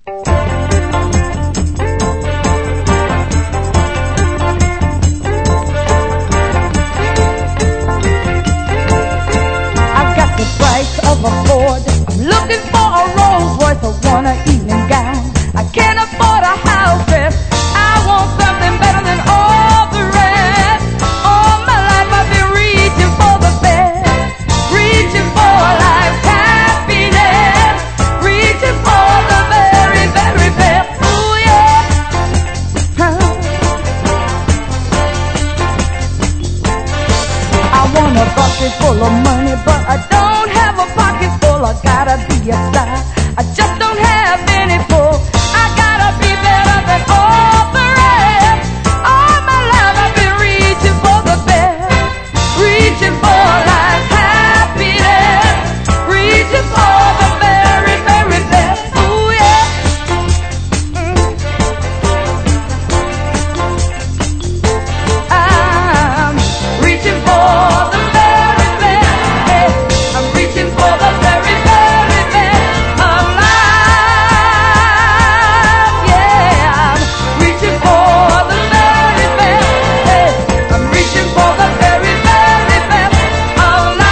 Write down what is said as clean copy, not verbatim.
I got the price of a Ford. I'm looking for a Rolls Royce. I wanna